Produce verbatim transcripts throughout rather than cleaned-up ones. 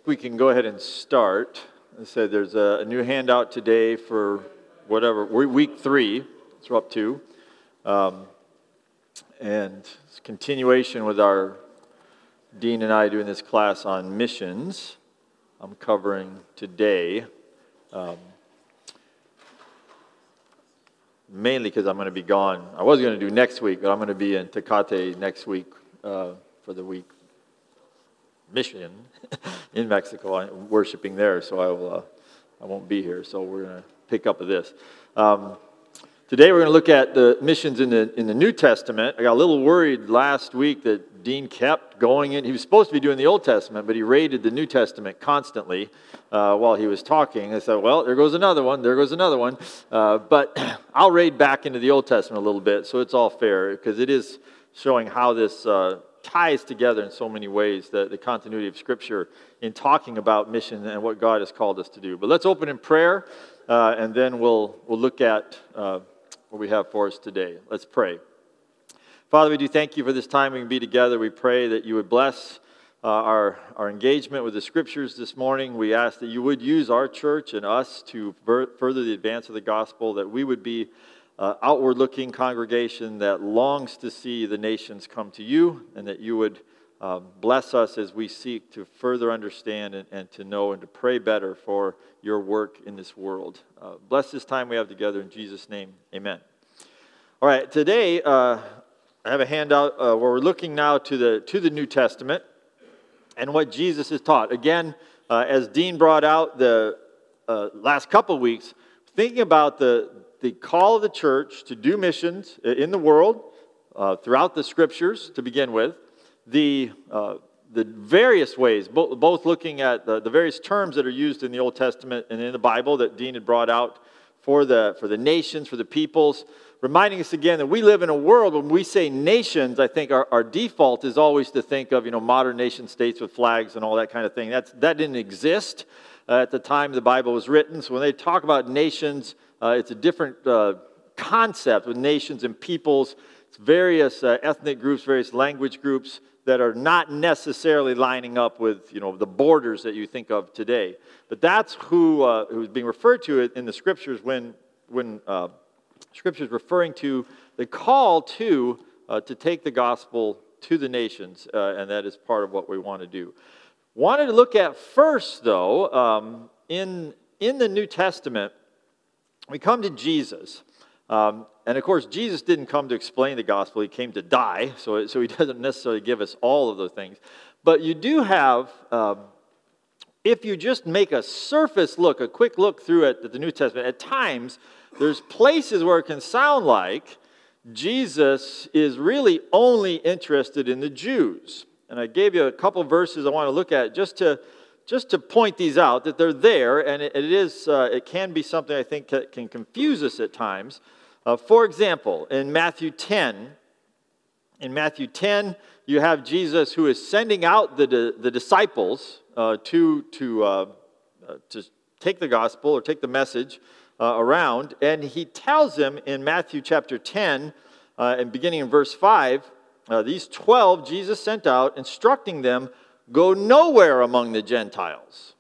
We can go ahead and start. I said there's a, a new handout today for whatever, we're week three, that's what we're up to. Um, and it's a continuation with our Dean and I doing this class on missions. I'm covering today, um, mainly because I'm going to be gone. I was going to do next week, but I'm going to be in Tecate next week uh, for the week mission in Mexico. I'm worshiping there, so I will. Uh, I won't be here. So we're going to pick up with this. Um, today we're going to look at the missions in the in the New Testament. I got a little worried last week that Dean kept going in. He was supposed to be doing the Old Testament, but he raided the New Testament constantly uh, while he was talking. I said, "Well, there goes another one. There goes another one." Uh, but I'll raid back into the Old Testament a little bit, so it's all fair because it is showing how this. Uh, ties together in so many ways, the, the continuity of Scripture in talking about mission and what God has called us to do. But let's open in prayer, uh, and then we'll we'll look at uh, what we have for us today. Let's pray. Father, we do thank you for this time we can be together. We pray that you would bless uh, our, our engagement with the Scriptures this morning. We ask that you would use our church and us to ver- further the advance of the gospel, that we would be Uh, outward-looking congregation that longs to see the nations come to you, and that you would uh, bless us as we seek to further understand and, and to know and to pray better for your work in this world. Uh, bless this time we have together in Jesus' name, amen. All right, today uh, I have a handout uh, where we're looking now to the to the New Testament and what Jesus has taught. Again, uh, as Dean brought out the uh, last couple weeks, thinking about the the call of the church to do missions in the world, uh, throughout the Scriptures to begin with, the uh, the various ways, bo- both looking at the, the various terms that are used in the Old Testament and in the Bible that Dean had brought out for the for the nations, for the peoples, reminding us again that we live in a world, when we say nations, I think our, our default is always to think of, you know, modern nation states with flags and all that kind of thing. That's That didn't exist uh, at the time the Bible was written. So when they talk about nations, Uh, it's a different uh, concept with nations and peoples. It's various uh, ethnic groups, various language groups that are not necessarily lining up with, you know, the borders that you think of today. But that's who uh, who's being referred to in the Scriptures when when uh, Scripture is referring to the call to uh, to take the gospel to the nations, uh, and that is part of what we want to do. Wanted to look at first, though, um, in in the New Testament. We come to Jesus, um, and of course, Jesus didn't come to explain the gospel. He came to die, so, so he doesn't necessarily give us all of those things. But you do have, um, if you just make a surface look, a quick look through at the New Testament, at times, there's places where it can sound like Jesus is really only interested in the Jews. And I gave you a couple verses I want to look at just to Just to point these out, that they're there, and it, it is, uh, it can be something I think that can confuse us at times. Uh, for example, in Matthew ten, in Matthew ten, you have Jesus who is sending out the the disciples uh, to to uh, uh, to take the gospel or take the message uh, around, and he tells them in Matthew chapter ten, uh, and beginning in verse five, uh, these twelve Jesus sent out, instructing them, "Go nowhere among the Gentiles."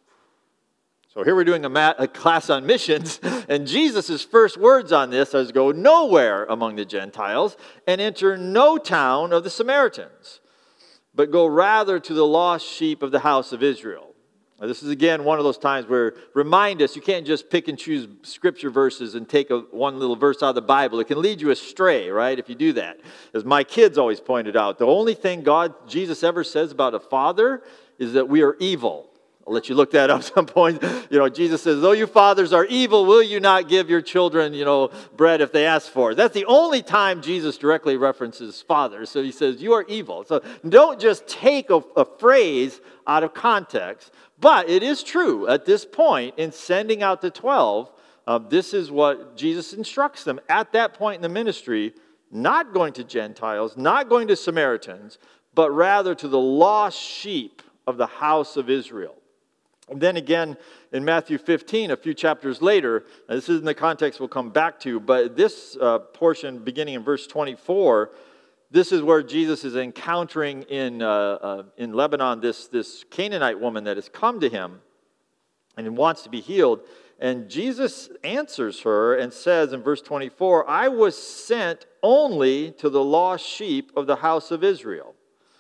So here we're doing a, mat, a class on missions, and Jesus' first words on this is, "Go nowhere among the Gentiles, and enter no town of the Samaritans, but go rather to the lost sheep of the house of Israel." Now, this is again one of those times where, remind us, you can't just pick and choose Scripture verses and take a, one little verse out of the Bible. It can lead you astray, right, if you do that. As my kids always pointed out, the only thing God, Jesus ever says about a father is that we are evil. I'll let you look that up some point. You know, Jesus says, "Though you fathers are evil, will you not give your children, you know, bread if they ask for it?" That's the only time Jesus directly references fathers. So he says, "You are evil." So don't just take a, a phrase out of context. But it is true at this point in sending out the twelve, uh, this is what Jesus instructs them at that point in the ministry, not going to Gentiles, not going to Samaritans, but rather to the lost sheep of the house of Israel. And then again in Matthew fifteen, a few chapters later, and this isn't the context we'll come back to, but this uh, portion beginning in verse twenty-four, this is where Jesus is encountering in, uh, uh, in Lebanon this, this Canaanite woman that has come to him and wants to be healed. And Jesus answers her and says in verse twenty-four, I was sent only to the lost sheep of the house of Israel.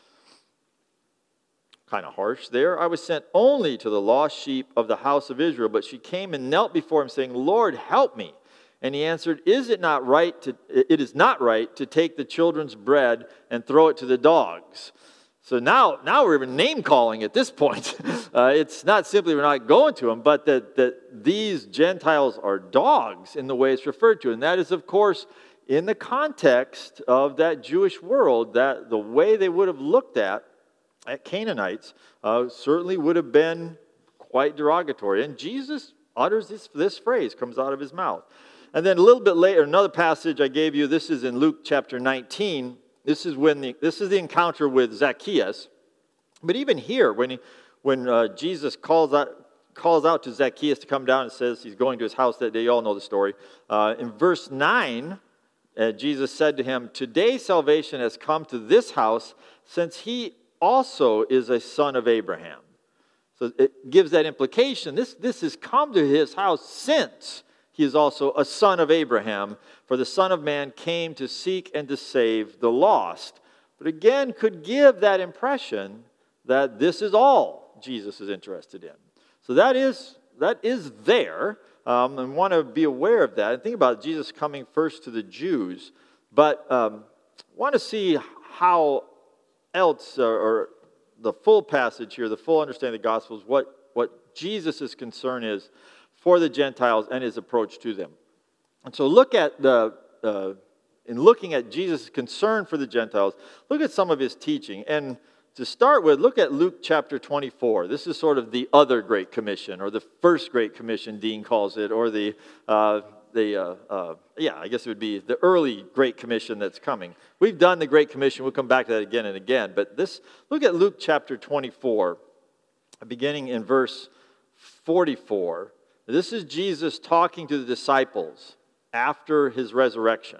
Kind of harsh there. I was sent only to the lost sheep of the house of Israel. But she came and knelt before him, saying, Lord, help me. And he answered, Is it not right to, it is not right to take the children's bread and throw it to the dogs? So now, now we're even name-calling at this point. Uh, it's not simply we're not going to them, but that, that these Gentiles are dogs in the way it's referred to. And that is, of course, in the context of that Jewish world, that the way they would have looked at, at Canaanites uh, certainly would have been quite derogatory. And Jesus utters this, this phrase, comes out of his mouth. And then a little bit later, another passage I gave you, this is in Luke chapter nineteen. This is when the this is the encounter with Zacchaeus. But even here, when he, when uh, Jesus calls out calls out to Zacchaeus to come down and says he's going to his house that day, you all know the story. Uh, in verse nine, uh, Jesus said to him, Today salvation has come to this house, since he also is a son of Abraham. So it gives that implication. This, this has come to his house since he is also a son of Abraham. For the Son of Man came to seek and to save the lost. But again, could give that impression that this is all Jesus is interested in. So that is, that is there. Um, and want to be aware of that. And think about Jesus coming first to the Jews. But um, want to see how else, or, or the full passage here, the full understanding of the Gospels, what, what Jesus' concern is for the Gentiles and his approach to them. And so look at the, uh, in looking at Jesus' concern for the Gentiles, look at some of his teaching. And to start with, look at Luke chapter twenty-four. This is sort of the other Great Commission, or the first Great Commission, Dean calls it, or the, uh, the uh, uh, yeah, I guess it would be the early Great Commission that's coming. We've done the Great Commission. We'll come back to that again and again. But this, look at Luke chapter twenty-four, beginning in verse forty-four. This is Jesus talking to the disciples after his resurrection,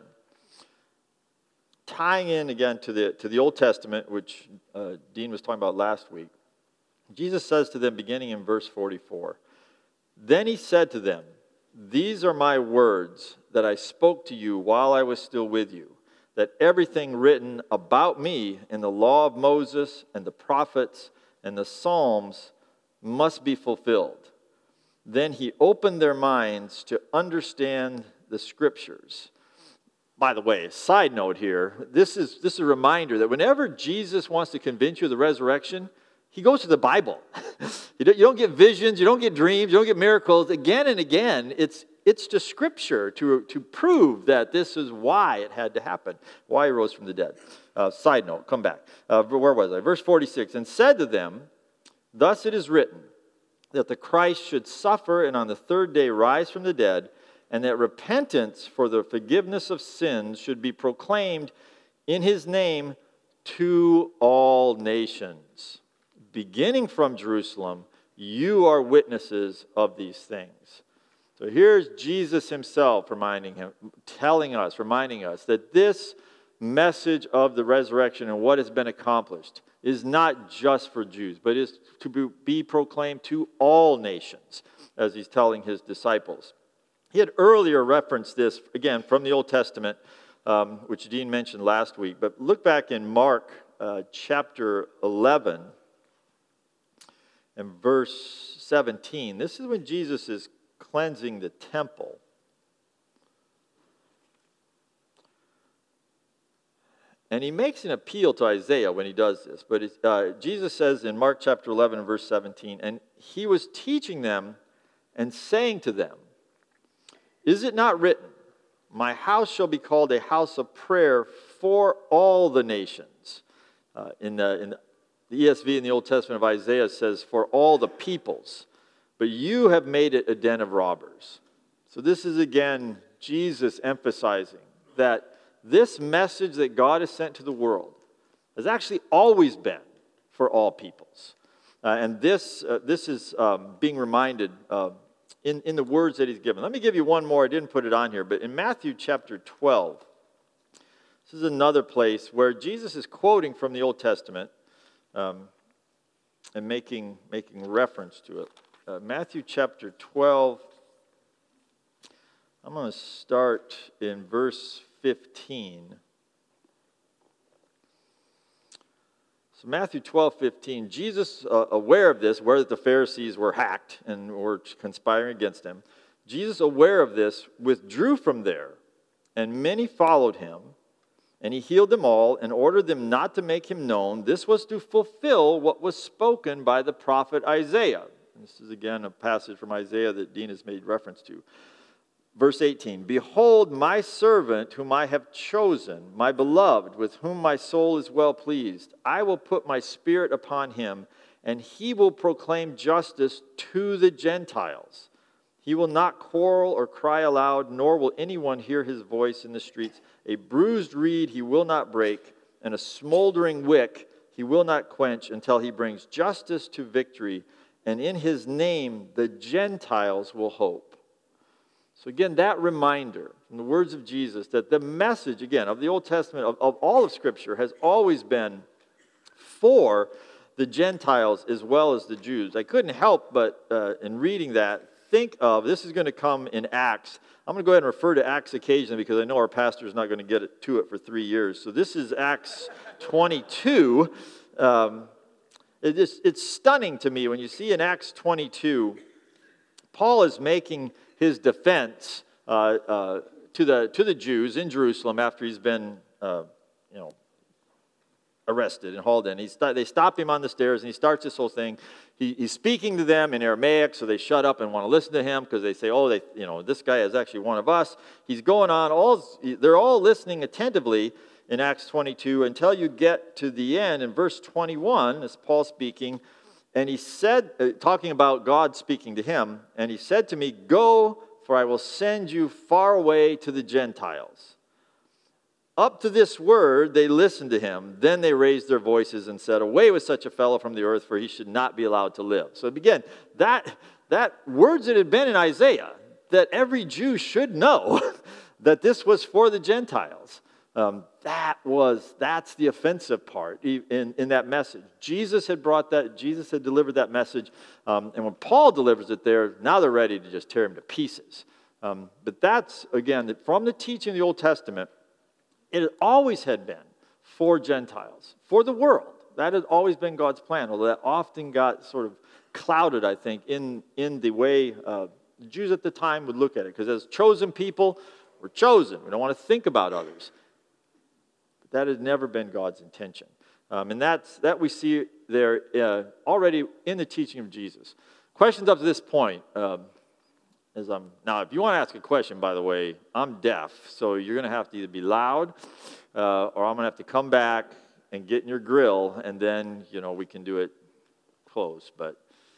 tying in again to the, to the Old Testament, which uh, Dean was talking about last week. Jesus says to them, beginning in verse forty-four, Then he said to them, These are my words that I spoke to you while I was still with you, that everything written about me in the law of Moses and the prophets and the Psalms must be fulfilled. Then he opened their minds to understand the Scriptures. By the way, side note here, this is, this is a reminder that whenever Jesus wants to convince you of the resurrection, he goes to the Bible. You don't, you don't get visions, you don't get dreams, you don't get miracles. Again and again, it's, it's to Scripture to, to prove that this is why it had to happen, why he rose from the dead. Uh, side note, come back. Uh, where was I? Verse forty-six, And said to them, Thus it is written, that the Christ should suffer and on the third day rise from the dead, and that repentance for the forgiveness of sins should be proclaimed in his name to all nations. Beginning from Jerusalem, you are witnesses of these things. So here's Jesus himself reminding him, telling us, reminding us that this message of the resurrection and what has been accomplished is not just for Jews, but is to be proclaimed to all nations, as he's telling his disciples. He had earlier referenced this, again, from the Old Testament, um, which Dean mentioned last week. But look back in Mark uh, chapter eleven and verse seventeen. This is when Jesus is cleansing the temple. And he makes an appeal to Isaiah when he does this. But it, uh, Jesus says in Mark chapter eleven and verse seventeen, And he was teaching them and saying to them, Is it not written, My house shall be called a house of prayer for all the nations? Uh, in, the, in the E S V in the Old Testament of Isaiah says, For all the peoples. But you have made it a den of robbers. So this is again Jesus emphasizing that this message that God has sent to the world has actually always been for all peoples. Uh, and this uh, this is um, being reminded uh, in, in the words that he's given. Let me give you one more. I didn't put it on here, but in Matthew chapter twelve, This is another place where Jesus is quoting from the Old Testament um, and making, making reference to it. Uh, Matthew chapter twelve, I'm going to start in verse fifteen. So Matthew twelve, fifteen, Jesus, uh, aware of this, aware that the Pharisees were hacked and were conspiring against him, Jesus, aware of this, withdrew from there, and many followed him, and he healed them all and ordered them not to make him known. This was to fulfill what was spoken by the prophet Isaiah. This is again a passage from Isaiah that Dean has made reference to. Verse eighteen, behold my servant whom I have chosen, my beloved, with whom my soul is well pleased. I will put my spirit upon him, and he will proclaim justice to the Gentiles. He will not quarrel or cry aloud, nor will anyone hear his voice in the streets. A bruised reed he will not break, and a smoldering wick he will not quench until he brings justice to victory, and in his name the Gentiles will hope. So again, that reminder from the words of Jesus that the message, again, of the Old Testament, of, of all of Scripture, has always been for the Gentiles as well as the Jews. I couldn't help but, uh, in reading that, think of, this is going to come in Acts. I'm going to go ahead and refer to Acts occasionally because I know our pastor is not going to get it, to it for three years. So this is Acts twenty-two. Um, it is, it's stunning to me when you see in Acts twenty-two, Paul is making his defense uh, uh, to the to the Jews in Jerusalem after he's been, uh, you know, arrested and hauled in. He st- they stop him on the stairs, and he starts this whole thing. He, he's speaking to them in Aramaic, so they shut up and want to listen to him because they say, "Oh, they, you know, this guy is actually one of us." He's going on. All they're all listening attentively in Acts twenty-two until you get to the end in verse twenty-one. As Paul speaking. And he said, uh, talking about God speaking to him, and he said to me, go, for I will send you far away to the Gentiles. Up to this word, they listened to him. Then they raised their voices and said, away with such a fellow from the earth, for he should not be allowed to live. So again, that, that words that had been in Isaiah, that every Jew should know that this was for the Gentiles. Um, that was, that's the offensive part in, in that message. Jesus had brought that, Jesus had delivered that message. Um, and when Paul delivers it there, now they're ready to just tear him to pieces. Um, but that's, again, from the teaching of the Old Testament, it always had been for Gentiles, for the world. That had always been God's plan, although that often got sort of clouded, I think, in, in the way uh, the Jews at the time would look at it. Because as chosen people, we're chosen. We don't want to think about others. That has never been God's intention. Um, and that's, that we see there uh, already in the teaching of Jesus. Questions up to this point. Um, as I'm, now, if you want to ask a question, by the way, I'm deaf. So you're going to have to either be loud uh, or I'm going to have to come back and get in your grill. And then, you know, we can do it close. But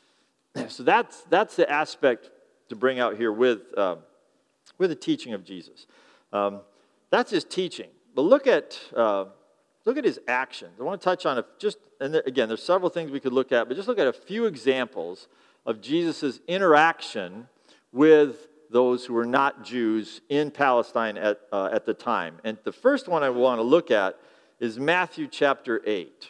so that's, that's the aspect to bring out here with, uh, with the teaching of Jesus. Um, that's his teaching. But look at uh, look at his actions. I want to touch on a, just, and there, again, there's several things we could look at, but just look at a few examples of Jesus' interaction with those who were not Jews in Palestine at, uh, at the time. And the first one I want to look at is Matthew chapter eight.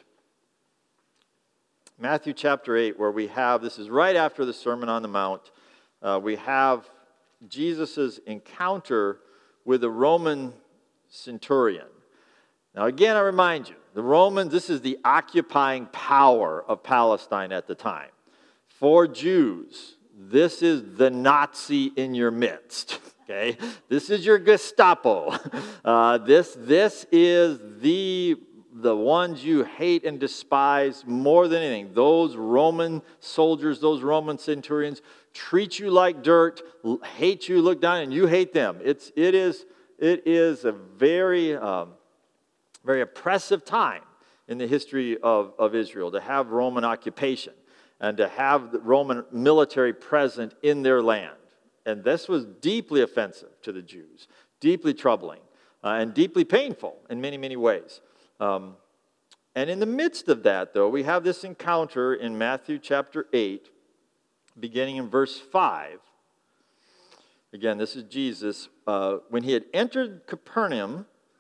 Matthew chapter eight, where we have, this is right after the Sermon on the Mount, uh, we have Jesus' encounter with a Roman centurion. Now again, I remind you, the Romans, this is the occupying power of Palestine at the time. For Jews, this is the Nazi in your midst. Okay, this is your Gestapo. Uh, this this is the the ones you hate and despise more than anything. Those Roman soldiers, those Roman centurions, treat you like dirt, hate you, look down, and you hate them. It's it is. It is a very, um, very oppressive time in the history of, of Israel to have Roman occupation and to have the Roman military present in their land. And this was deeply offensive to the Jews, deeply troubling, uh, and deeply painful in many, many ways. Um, and in the midst of that, though, we have this encounter in Matthew chapter eight, beginning in verse five. Again, this is Jesus. Uh, when he had entered Capernaum,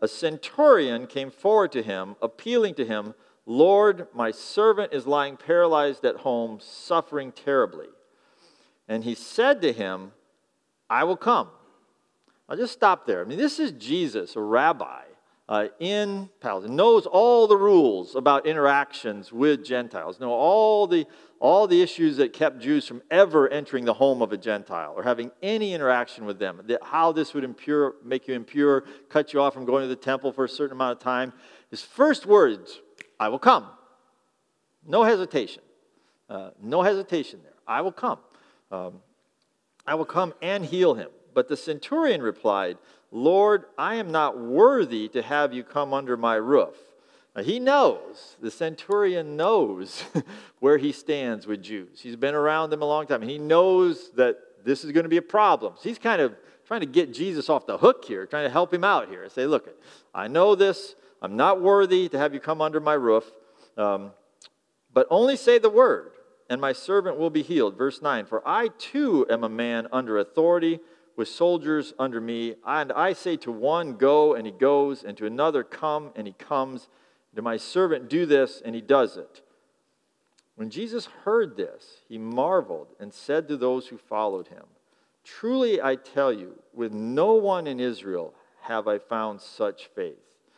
a centurion came forward to him, appealing to him, "Lord, my servant is lying paralyzed at home, suffering terribly." And he said to him, "I will come." I'll just stop there. I mean, this is Jesus, a rabbi uh, in Palestine, knows all the rules about interactions with Gentiles, know all the all the issues that kept Jews from ever entering the home of a Gentile or having any interaction with them, that how this would impure, make you impure, cut you off from going to the temple for a certain amount of time. His first words, "I will come." No hesitation. Uh, no hesitation there. I will come. Um, I will come and heal him. But the centurion replied, "Lord, I am not worthy to have you come under my roof." Now, he knows, the centurion knows where he stands with Jews. He's been around them a long time. He knows that this is going to be a problem. So he's kind of trying to get Jesus off the hook here, trying to help him out here. Say, look, I know this. I'm not worthy to have you come under my roof. Um, but only say the word, and my servant will be healed. Verse nine, "For I too am a man under authority, with soldiers under me. And I say to one, 'Go,' and he goes, and to another, 'Come,' and he comes. To my servant, 'Do this,' and he does it." When Jesus heard this, he marveled and said to those who followed him, "Truly I tell you, with no one in Israel have I found such faith."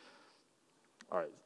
All right.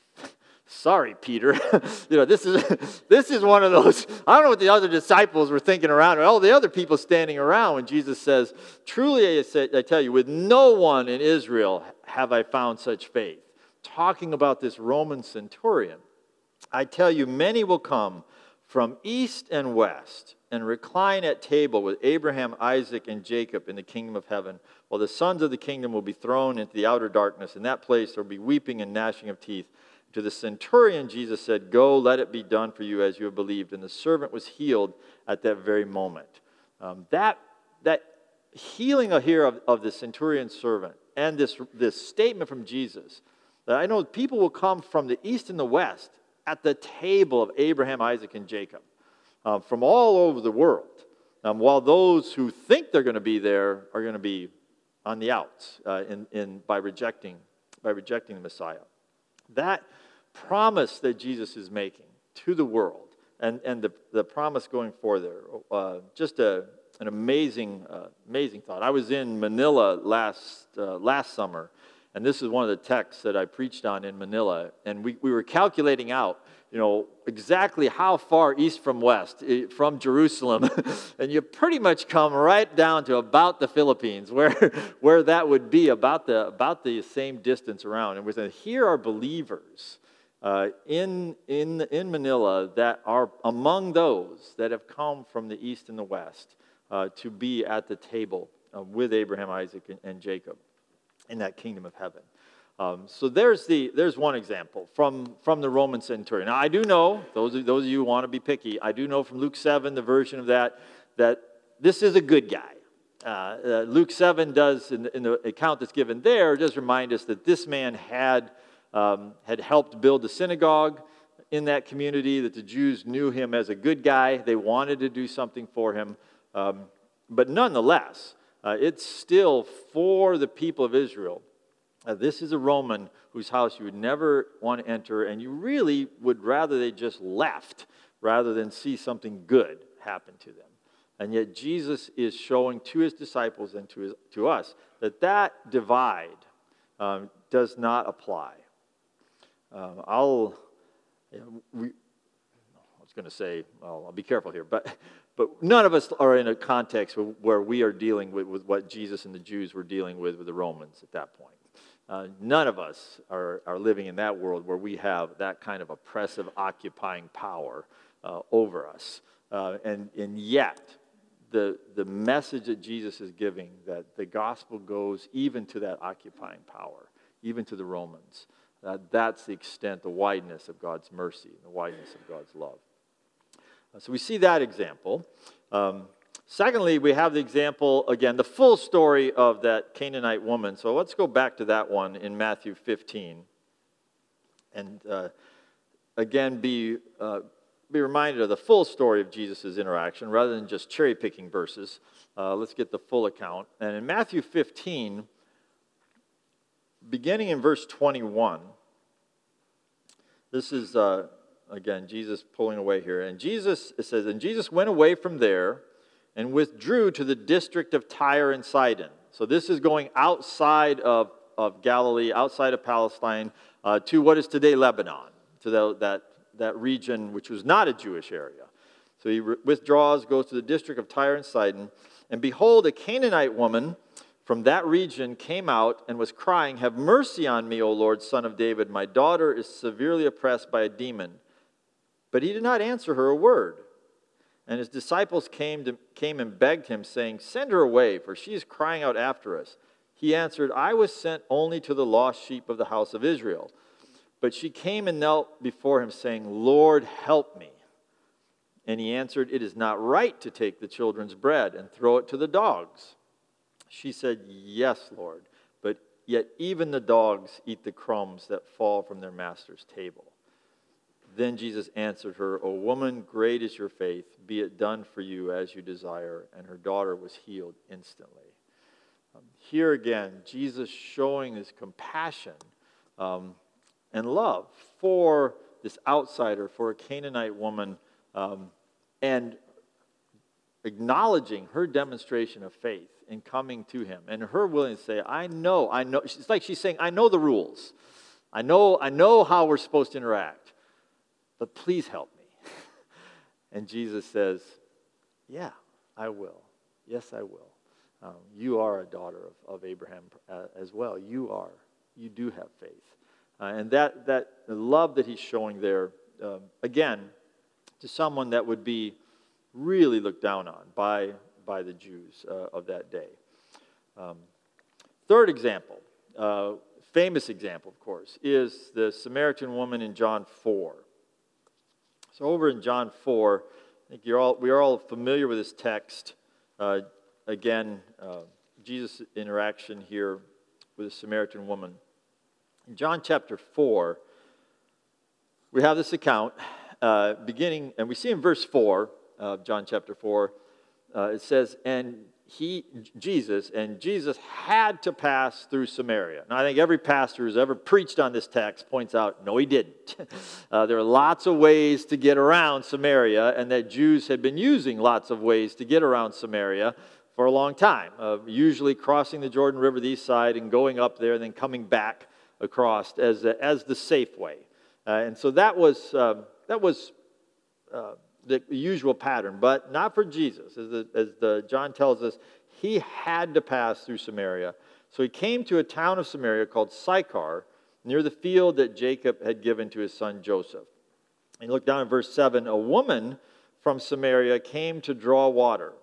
Sorry, Peter. you know, this is this is one of those, I don't know what the other disciples were thinking around, or all the other people standing around when Jesus says, "Truly I, say, I tell you, with no one in Israel have I found such faith." Talking about this Roman centurion. "I tell you, many will come from east and west and recline at table with Abraham, Isaac, and Jacob in the kingdom of heaven, while the sons of the kingdom will be thrown into the outer darkness. In that place there will be weeping and gnashing of teeth." To the centurion, Jesus said, "Go, let it be done for you as you have believed." And the servant was healed at that very moment. Um, that, that healing here of, of the centurion's servant and this, this statement from Jesus, that I know people will come from the east and the west at the table of Abraham, Isaac, and Jacob um, from all over the world, um, while those who think they're going to be there are going to be on the outs uh, in, in, by rejecting, by rejecting the Messiah. That promise that Jesus is making to the world and, and the, the promise going forward there, uh, just a, an amazing, uh, amazing thought. I was in Manila last, uh, last summer, and this is one of the texts that I preached on in Manila, and we, we were calculating out, you know, exactly how far east from west, from Jerusalem, and you pretty much come right down to about the Philippines, where, where that would be, about the, about the same distance around. And we're saying, here are believers uh, in, in, in Manila that are among those that have come from the east and the west uh, to be at the table uh, with Abraham, Isaac, and, and Jacob in that kingdom of heaven. Um, so there's the there's one example from, from the Roman centurion. Now I do know, those of, those of you who want to be picky, I do know from Luke seven, the version of that, that this is a good guy. Uh, uh, Luke seven does, in the, in the account that's given there, does remind us that this man had, um, had helped build the synagogue in that community, that the Jews knew him as a good guy. They wanted to do something for him. Um, but nonetheless, uh, it's still for the people of Israel. Uh, this is a Roman whose house you would never want to enter, and you really would rather they just left rather than see something good happen to them. And yet Jesus is showing to his disciples and to, his, to us that that divide um, does not apply. Um, I'll, you know, we, I was going to say, well, I'll be careful here, but but none of us are in a context where we are dealing with, with what Jesus and the Jews were dealing with with the Romans at that point. Uh, none of us are, are living in that world where we have that kind of oppressive, occupying power uh, over us. Uh, and, and yet, the, the message that Jesus is giving, that the gospel goes even to that occupying power, even to the Romans. Uh, that's the extent, the wideness of God's mercy, the wideness of God's love. Uh, so we see that example. Um, Secondly, we have the example, again, the full story of that Canaanite woman. So let's go back to that one in Matthew fifteen. And uh, again, be, uh, be reminded of the full story of Jesus' interaction rather than just cherry-picking verses. Uh, let's get the full account. And in Matthew fifteen, beginning in verse twenty-one, this is, uh, again, Jesus pulling away here. And Jesus, it says, and Jesus went away from there and withdrew to the district of Tyre and Sidon. So this is going outside of, of Galilee, outside of Palestine, uh, to what is today Lebanon, to the, that, that region which was not a Jewish area. So he re- withdraws, goes to the district of Tyre and Sidon, and behold, a Canaanite woman from that region came out and was crying, "Have mercy on me, O Lord, Son of David. My daughter is severely oppressed by a demon." But he did not answer her a word. And his disciples came, to, came and begged him, saying, "Send her away, for she is crying out after us." He answered, "I was sent only to the lost sheep of the house of Israel." But she came and knelt before him, saying, "Lord, help me." And he answered, "It is not right to take the children's bread and throw it to the dogs." She said, "Yes, Lord, but yet even the dogs eat the crumbs that fall from their master's table." Then Jesus answered her, "O woman, great is your faith. Be it done for you as you desire." And her daughter was healed instantly. Um, here again, Jesus showing his compassion um, and love for this outsider, for a Canaanite woman, um, and acknowledging her demonstration of faith in coming to him, and her willingness to say, I know, I know. It's like she's saying, I know the rules. I know, I know how we're supposed to interact, but please help me. And Jesus says, yeah, I will. Yes, I will. Um, you are a daughter of, of Abraham uh, as well. You are. You do have faith. Uh, and that, that the love that he's showing there, uh, again, to someone that would be really looked down on by by the Jews uh, of that day. Um, third example, uh, famous example, of course, is the Samaritan woman in John four. So over in John four, I think you're all we are all familiar with this text. Uh, again, uh, Jesus' interaction here with the Samaritan woman. In John chapter four, we have this account uh, beginning, and we see in verse four of John chapter four, Uh, it says, and he, Jesus, and Jesus had to pass through Samaria. Now, I think every pastor who's ever preached on this text points out, no, he didn't. uh, there are lots of ways to get around Samaria, and that Jews had been using lots of ways to get around Samaria for a long time, uh, usually crossing the Jordan River the east side and going up there and then coming back across as, uh, as the safe way. Uh, and so that was, uh, that was uh, the usual pattern, but not for Jesus. As, the, as the John tells us, he had to pass through Samaria. So he came to a town of Samaria called Sychar, near the field that Jacob had given to his son Joseph. And look down at verse seven. A woman from Samaria came to draw water.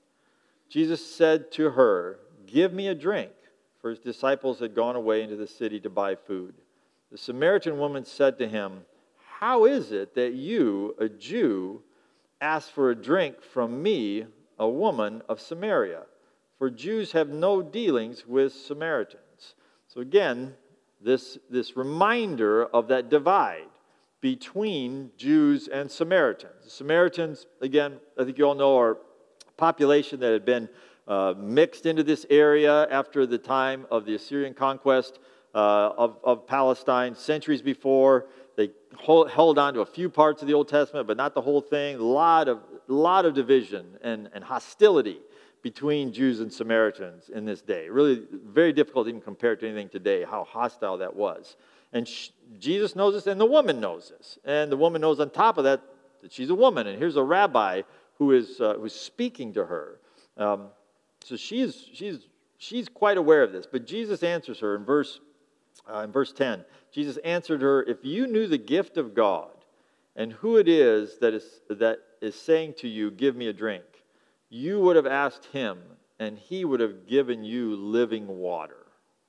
Jesus said to her, "Give me a drink," for his disciples had gone away into the city to buy food. The Samaritan woman said to him, "How is it that you, a Jew, ask for a drink from me, a woman of Samaria? For Jews have no dealings with Samaritans." So again, this, this reminder of that divide between Jews and Samaritans. The Samaritans, again, I think you all know, are a population that had been uh, mixed into this area after the time of the Assyrian conquest uh, of, of Palestine centuries before. They hold, held on to a few parts of the Old Testament, but not the whole thing. A lot of, lot of division and, and hostility between Jews and Samaritans in this day. Really very difficult to even compare it to anything today, how hostile that was. And sh- Jesus knows this, and the woman knows this. And the woman knows on top of that that she's a woman. And here's a rabbi who is uh, who's speaking to her. Um, so she's, she's, she's quite aware of this. But Jesus answers her in verse Uh, in verse ten, Jesus answered her, "If you knew the gift of God and who it is that is that is saying to you, 'Give me a drink,' you would have asked him, and he would have given you living water."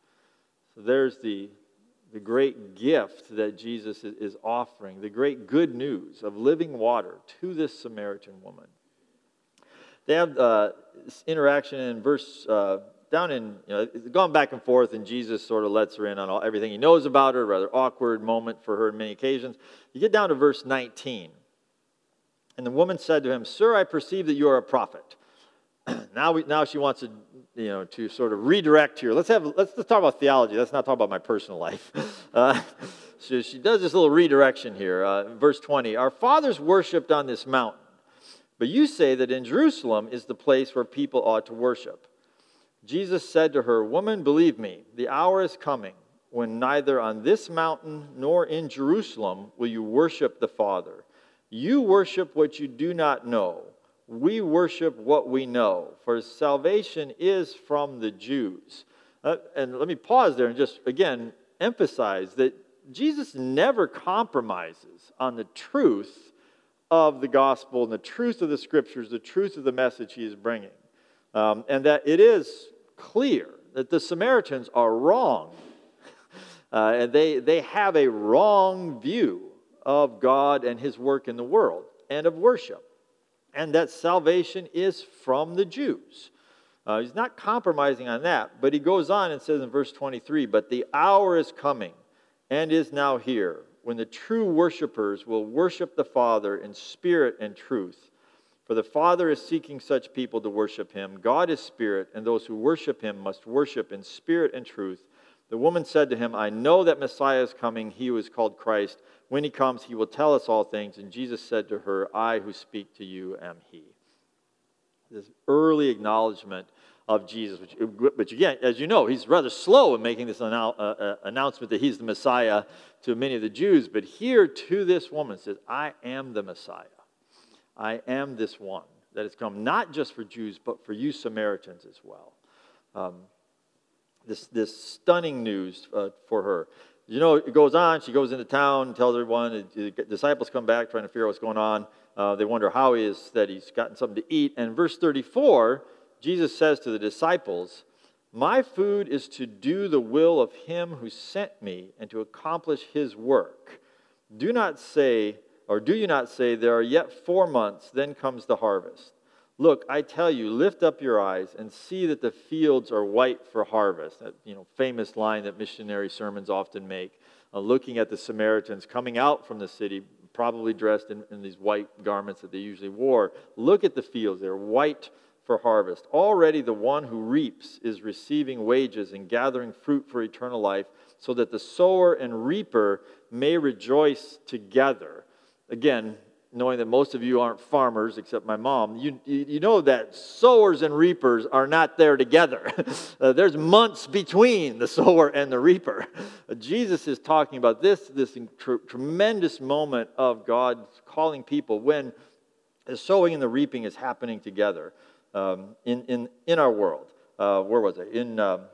So there's the, the great gift that Jesus is offering, the great good news of living water to this Samaritan woman. They have uh, this interaction in verse uh, down in, you know, going back and forth, and Jesus sort of lets her in on all, everything he knows about her, a rather awkward moment for her on many occasions. You get down to verse nineteen. And the woman said to him, "Sir, I perceive that you are a prophet." now, we, now she wants to you know, to sort of redirect here. Let's have let's, let's talk about theology. Let's not talk about my personal life. Uh, so she does this little redirection here. Uh, verse twenty, our fathers worshipped on this mountain, but you say that in Jerusalem is the place where people ought to worship. Jesus said to her, woman, believe me, the hour is coming when neither on this mountain nor in Jerusalem will you worship the Father. You worship what you do not know. We worship what we know, for salvation is from the Jews. Uh, and let me pause there and just, again, emphasize that Jesus never compromises on the truth of the gospel and the truth of the scriptures, the truth of the message he is bringing. Um, and that it is clear that the Samaritans are wrong. Uh, and they, they have a wrong view of God and his work in the world and of worship. And that salvation is from the Jews. Uh, he's not compromising on that, but he goes on and says in verse twenty-three, but the hour is coming and is now here when the true worshipers will worship the Father in spirit and truth. For the Father is seeking such people to worship him. God is spirit, and those who worship him must worship in spirit and truth. The woman said to him, I know that Messiah is coming, he who is called Christ. When he comes, he will tell us all things. And Jesus said to her, I who speak to you am he. This early acknowledgement of Jesus, which, which again, as you know, he's rather slow in making this annou- uh, uh, announcement that he's the Messiah to many of the Jews. But here to this woman says, I am the Messiah. I am this one that has come not just for Jews, but for you Samaritans as well. Um, This this stunning news uh, for her. You know, it goes on. She goes into town, tells everyone. The disciples come back trying to figure out what's going on. Uh, they wonder how he is that he's gotten something to eat. And verse thirty-four, Jesus says to the disciples, my food is to do the will of him who sent me and to accomplish his work. Do not say, or do you not say, there are yet four months, then comes the harvest. Look, I tell you, lift up your eyes and see that the fields are white for harvest. That, you know, famous line that missionary sermons often make. Uh, looking at the Samaritans coming out from the city, probably dressed in, in these white garments that they usually wore. Look at the fields, they're white for harvest. Already the one who reaps is receiving wages and gathering fruit for eternal life, so that the sower and reaper may rejoice together. Again, knowing that most of you aren't farmers, except my mom, you, you know that sowers and reapers are not there together. uh, there's months between the sower and the reaper. Uh, Jesus is talking about this, this tr- tremendous moment of God calling people when the sowing and the reaping is happening together um, in, in, in our world. Uh, where was it? In um,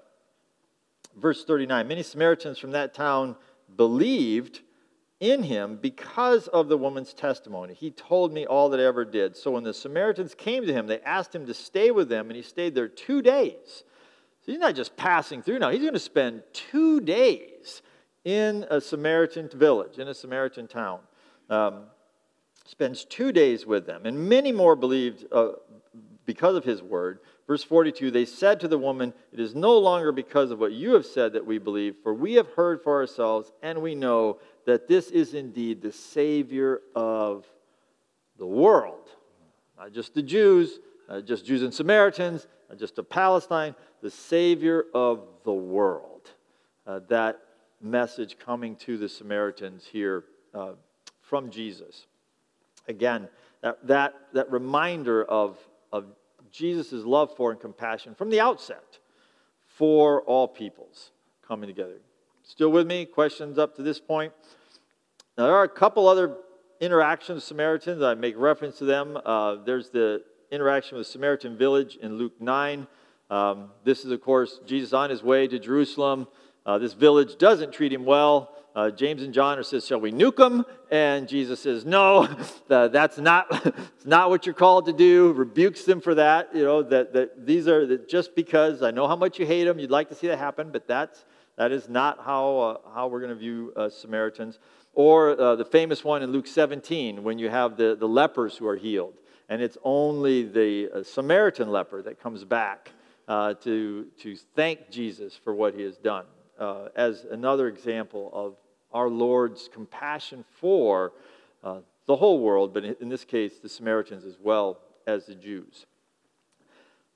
verse thirty-nine, many Samaritans from that town believed in him because of the woman's testimony. He told me all that I ever did. So when the Samaritans came to him, they asked him to stay with them, and he stayed there two days. So he's not just passing through now. He's going to spend two days in a Samaritan village, in a Samaritan town. Um, spends two days with them. And many more believed uh, because of his word. Verse forty-two, they said to the woman, it is no longer because of what you have said that we believe, for we have heard for ourselves, and we know that this is indeed the Savior of the world. Not just the Jews, not just Jews and Samaritans, not just of Palestine, the Savior of the world. Uh, that message coming to the Samaritans here uh, from Jesus. Again, that, that, that reminder of, of Jesus' love for and compassion from the outset for all peoples coming together. Still with me? Questions up to this point? Now, there are a couple other interactions with Samaritans. I make reference to them. Uh, there's the interaction with the Samaritan village in Luke nine. Um, this is, of course, Jesus on his way to Jerusalem. Uh, this village doesn't treat him well. Uh, James and John are says, shall we nuke them? And Jesus says, no, that's not, that's not what you're called to do. Rebukes them for that. You know, that, that these are that just because I know how much you hate them, you'd like to see that happen, but that's, that is not how, uh, how we're going to view uh, Samaritans. Or uh, the famous one in Luke seventeen, when you have the, the lepers who are healed. And it's only the uh, Samaritan leper that comes back uh, to, to thank Jesus for what he has done. Uh, as another example of our Lord's compassion for uh, the whole world, but in this case, the Samaritans as well as the Jews.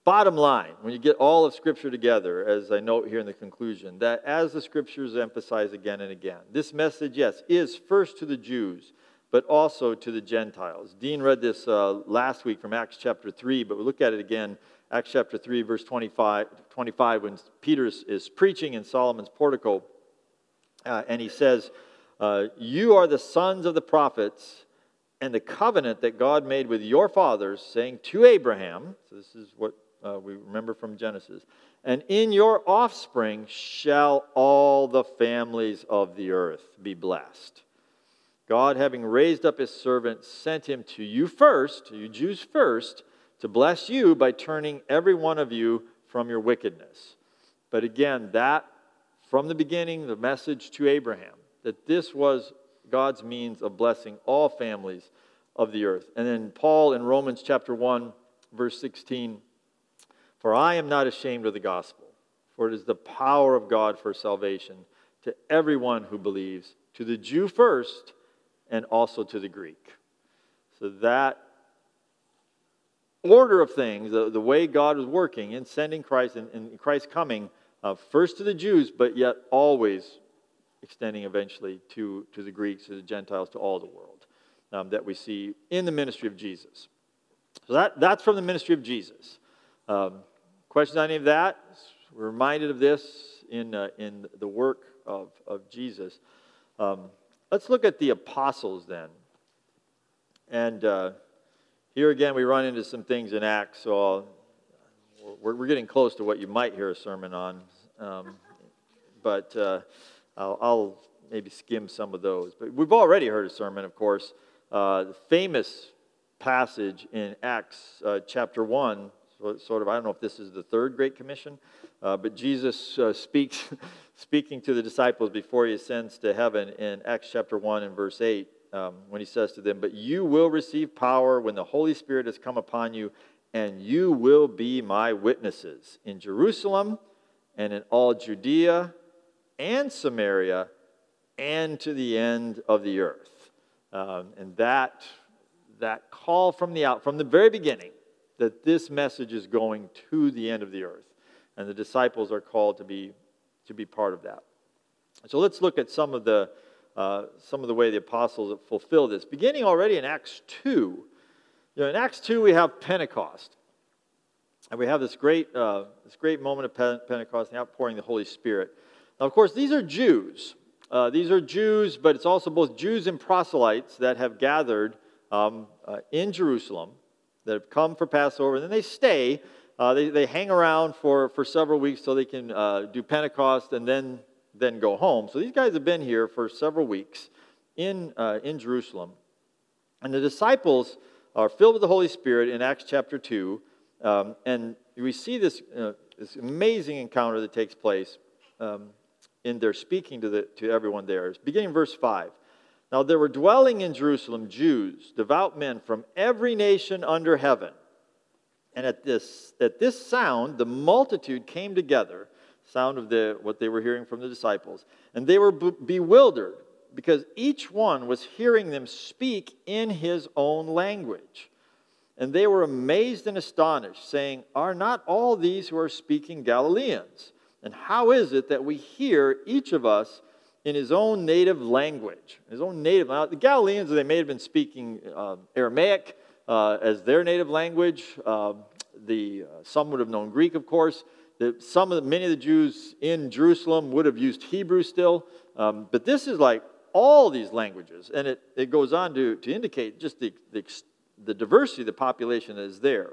Bottom line, when you get all of Scripture together, as I note here in the conclusion, that as the Scriptures emphasize again and again, this message, yes, is first to the Jews, but also to the Gentiles. Dean read this uh, last week from Acts chapter three, but we'll look at it again, Acts chapter three, verse twenty-five, twenty-five when Peter is, is preaching in Solomon's portico, uh, and he says, uh, you are the sons of the prophets, and the covenant that God made with your fathers, saying to Abraham, so this is what uh, we remember from Genesis, and in your offspring shall all the families of the earth be blessed. God, having raised up his servant, sent him to you first, to you Jews first, to bless you by turning every one of you from your wickedness. But again, that, from the beginning, the message to Abraham, that this was God's means of blessing all families of the earth. And then Paul in Romans chapter one, verse sixteen, for I am not ashamed of the gospel, for it is the power of God for salvation to everyone who believes, to the Jew first, and also to the Greek. So that order of things, the, the way God was working in sending Christ and, and Christ coming, uh, first to the Jews, but yet always extending eventually to, to the Greeks, to the Gentiles, to all the world, um, that we see in the ministry of Jesus. So that, that's from the ministry of Jesus. Um, questions on any of that? We're reminded of this in, uh, in the work of, of Jesus. Um, let's look at the apostles then. And uh, here again we run into some things in Acts, so I'll, we're, we're getting close to what you might hear a sermon on. Um, but... Uh, I'll, I'll maybe skim some of those. But we've already heard a sermon, of course. Uh, the famous passage in Acts uh, chapter one, so, sort of, I don't know if this is the third Great Commission, uh, but Jesus uh, speaks, speaking to the disciples before he ascends to heaven in Acts chapter one and verse eight, um, when he says to them, but you will receive power when the Holy Spirit has come upon you, and you will be my witnesses in Jerusalem and in all Judea and Samaria, and to the end of the earth. Um, and that, that call from the out, from the very beginning, that this message is going to the end of the earth. And the disciples are called to be, to be part of that. So let's look at some of the, uh, some of the way the apostles fulfill this. Beginning already in Acts two. You know, in Acts two we have Pentecost. And we have this great, uh, this great moment of Pentecost, the outpouring of the Holy Spirit. Now, of course, these are Jews. Uh, these are Jews, but it's also both Jews and proselytes that have gathered um, uh, in Jerusalem, that have come for Passover, and then they stay. Uh, they, they hang around for, for several weeks so they can uh, do Pentecost and then, then go home. So these guys have been here for several weeks in, uh, in Jerusalem. And the disciples are filled with the Holy Spirit in Acts chapter two, um, and we see this, uh, this amazing encounter that takes place um, in their speaking to the to everyone there. It's beginning in verse five. Now there were dwelling in Jerusalem Jews, devout men from every nation under heaven. And at this at this sound, the multitude came together, sound of the what they were hearing from the disciples, and they were be- bewildered because each one was hearing them speak in his own language. And they were amazed and astonished, saying, are not all these who are speaking Galileans? And how is it that we hear each of us in his own native language? His own native language. The Galileans, they may have been speaking uh, Aramaic uh, as their native language. Uh, the uh, some would have known Greek, of course. The, some of the, many of the Jews in Jerusalem would have used Hebrew still. Um, but this is like all these languages, and it, it goes on to, to indicate just the, the the diversity of the population that is there.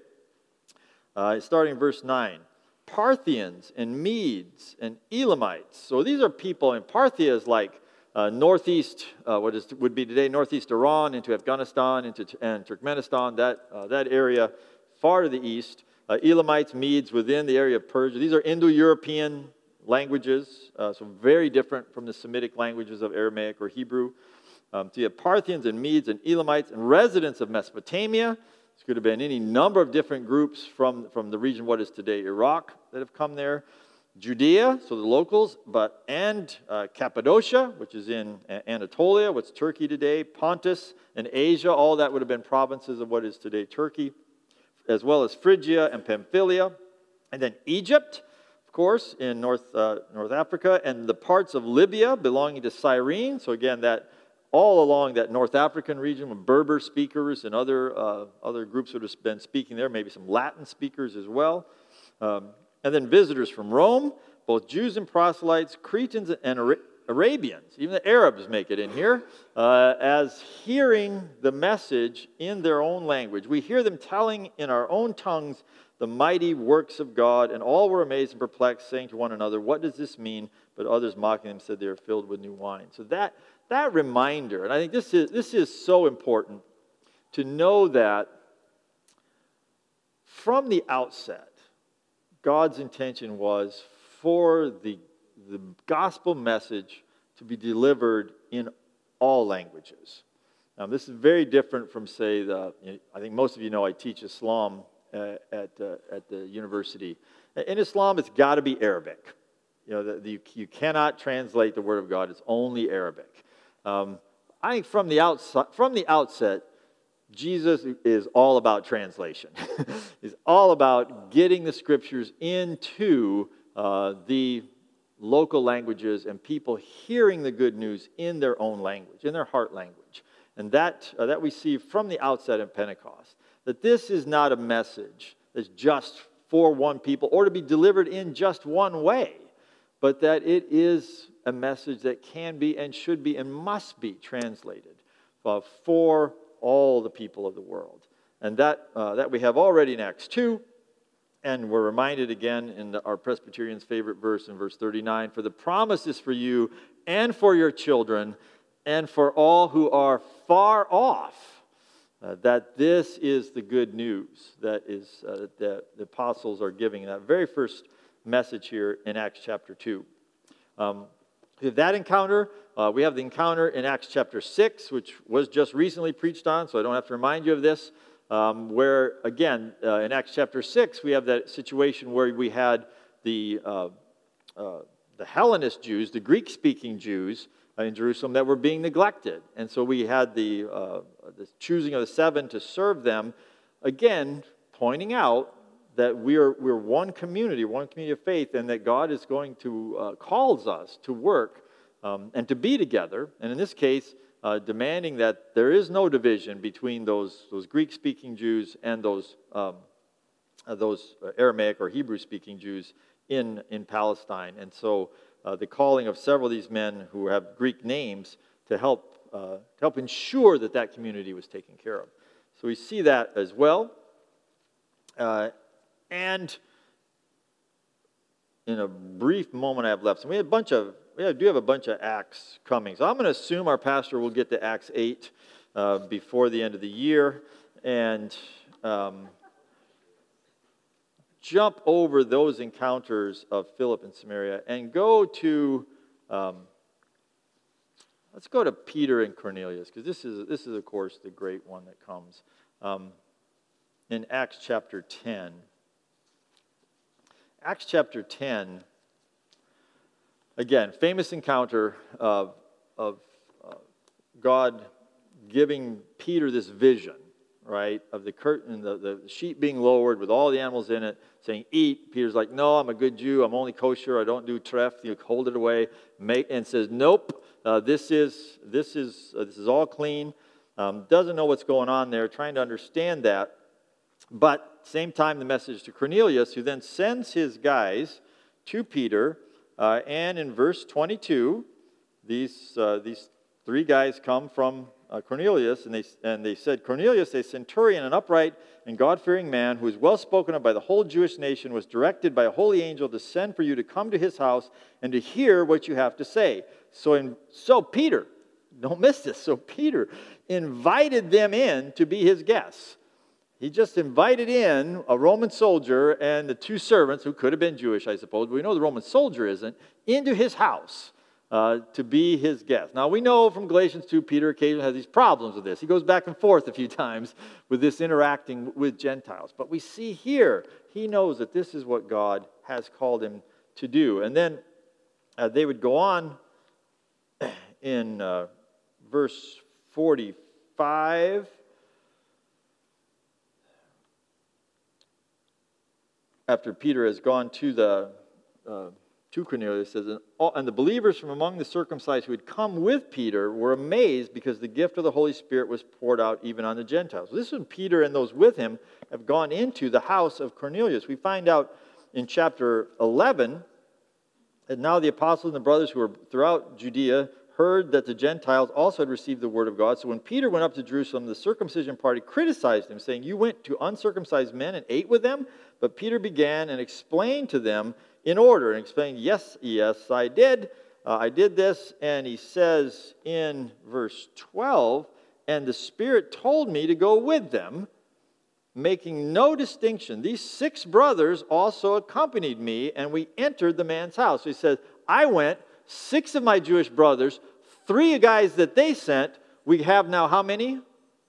Uh, starting in verse nine. Parthians and Medes and Elamites. So these are people, and Parthia is like uh, northeast, uh, what is would be today northeast Iran, into Afghanistan, into and Turkmenistan, that uh, that area far to the east. Uh, Elamites, Medes within the area of Persia. These are Indo-European languages, uh, so very different from the Semitic languages of Aramaic or Hebrew. Um, so you have Parthians and Medes and Elamites and residents of Mesopotamia. This could have been any number of different groups from, from the region what is today Iraq that have come there. Judea, so the locals, but and uh, Cappadocia, which is in Anatolia, what's Turkey today, Pontus and Asia, all that would have been provinces of what is today Turkey. as well as Phrygia and Pamphylia, and then Egypt, of course, in North, uh, North Africa, and the parts of Libya belonging to Cyrene. So again, that all along that North African region with Berber speakers and other, uh, other groups would have been speaking there, maybe some Latin speakers as well. Um, and then visitors from Rome, both Jews and proselytes, Cretans and Ara- Arabians, even the Arabs make it in here, uh, as hearing the message in their own language. We hear them telling in our own tongues the mighty works of God, and all were amazed and perplexed, saying to one another, what does this mean? But others mocking them said they are filled with new wine. So that that reminder, and I think this is this is so important to know that from the outset, God's intention was for the, the gospel message to be delivered in all languages. Now, this is very different from, say, the. I think most of you know I teach Islam uh, at uh, at the university. In Islam, it's got to be Arabic. You know, the, the, you, you cannot translate the Word of God. It's only Arabic. Um, I think from the outside, from the outset, Jesus is all about translation. He's all about getting the Scriptures into uh, the local languages and people hearing the good news in their own language, in their heart language. And that, uh, that we see from the outset at Pentecost, that this is not a message that's just for one people or to be delivered in just one way, but that it is a message that can be and should be and must be translated uh, for all the people of the world. And that, uh, that we have already in Acts two, and we're reminded again in the, our Presbyterians' favorite verse in verse thirty-nine, for the promise is for you and for your children and for all who are far off, uh, that this is the good news that is uh, that the apostles are giving in that very first message here in Acts chapter two. Um, we have that encounter. Uh, we have the encounter in Acts chapter six, which was just recently preached on, so I don't have to remind you of this, um, where, again, uh, in Acts chapter six, we have that situation where we had the, uh, uh, the Hellenist Jews, the Greek-speaking Jews uh, in Jerusalem that were being neglected. And so we had the, uh, the choosing of the seven to serve them, again, pointing out that we are we're one community, one community of faith, and that God is going to, uh, calls us to work um, and to be together. And in this case, uh, demanding that there is no division between those, those Greek-speaking Jews and those, um, uh, those Aramaic or Hebrew-speaking Jews in, in Palestine. And so uh, the calling of several of these men who have Greek names to help, uh, to help ensure that that community was taken care of. So we see that as well. Uh, And in a brief moment I have left, so we have a bunch of, we do have a bunch of Acts coming. So I'm going to assume our pastor will get to Acts eight uh, before the end of the year and um, jump over those encounters of Philip and Samaria and go to, um, let's go to Peter and Cornelius, because this is, this is, of course, the great one that comes um, in Acts chapter ten. Acts chapter ten, again, famous encounter of, of uh, God giving Peter this vision, right, of the curtain, the, the sheet being lowered with all the animals in it, saying, eat. Peter's like, no, I'm a good Jew, I'm only kosher, I don't do tref, you hold it away, make, and says, nope, uh, this is, this is, uh, this is all clean, um, doesn't know what's going on there, trying to understand that. But same time, the message to Cornelius, who then sends his guys to Peter. Uh, and in verse twenty-two, these uh, these three guys come from uh, Cornelius, and they and they said, Cornelius, a centurion, an upright and God-fearing man, who is well spoken of by the whole Jewish nation, was directed by a holy angel to send for you to come to his house and to hear what you have to say. So, in, so Peter, don't miss this. So Peter invited them in to be his guests. He just invited in a Roman soldier and the two servants, who could have been Jewish, I suppose, but we know the Roman soldier isn't, into his house uh, to be his guest. Now, we know from Galatians two, Peter occasionally has these problems with this. He goes back and forth a few times with this interacting with Gentiles. But we see here, he knows that this is what God has called him to do. And then uh, they would go on in uh, verse forty-five. after Peter has gone to the uh, to Cornelius, says, and, all, and the believers from among the circumcised who had come with Peter were amazed because the gift of the Holy Spirit was poured out even on the Gentiles. This is when Peter and those with him have gone into the house of Cornelius. We find out in chapter eleven that now the apostles and the brothers who were throughout Judea heard that the Gentiles also had received the word of God. So when Peter went up to Jerusalem, the circumcision party criticized him, saying, "You went to uncircumcised men and ate with them?" But Peter began and explained to them in order, and explained, yes, yes, I did. Uh, I did this. And he says in verse twelve, and the Spirit told me to go with them, making no distinction. These six brothers also accompanied me, and we entered the man's house. So he says, I went, six of my Jewish brothers, three guys that they sent. We have now how many?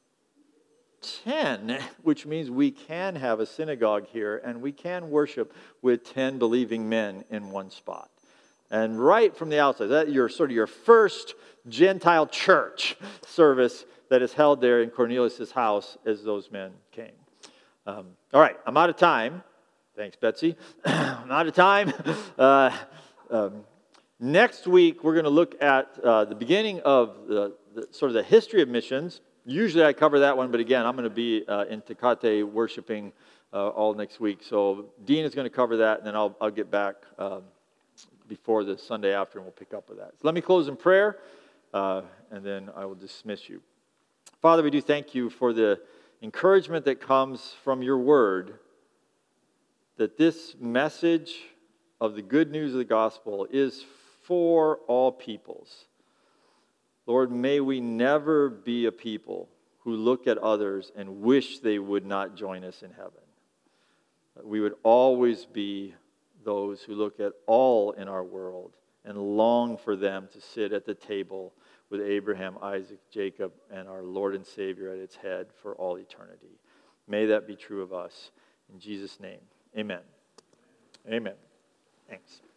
Ten, which means we can have a synagogue here, and we can worship with ten believing men in one spot. And right from the outside, that your sort of your first Gentile church service that is held there in Cornelius' house as those men came. Um, all right, I'm out of time. Thanks, Betsy. I'm out of time. Uh, um, next week, we're going to look at uh, the beginning of the, the sort of the history of missions. Usually I cover that one, but again, I'm going to be uh, in Tecate worshiping uh, all next week. So Dean is going to cover that, and then I'll, I'll get back um, before the Sunday after, and we'll pick up with that. So let me close in prayer, uh, and then I will dismiss you. Father, we do thank you for the encouragement that comes from your word, that this message of the good news of the gospel is for all peoples. Lord, may we never be a people who look at others and wish they would not join us in heaven. We would always be those who look at all in our world and long for them to sit at the table with Abraham, Isaac, Jacob, and our Lord and Savior at its head for all eternity. May that be true of us. In Jesus' name, amen. Amen. Thanks.